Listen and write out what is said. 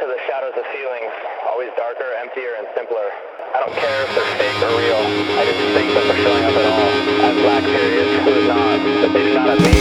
to the shadows of feelings, always darker, emptier, and simpler. I don't care if they're fake or real. I just think them for showing up at all. As black periods, who is not, but they do not have meaning.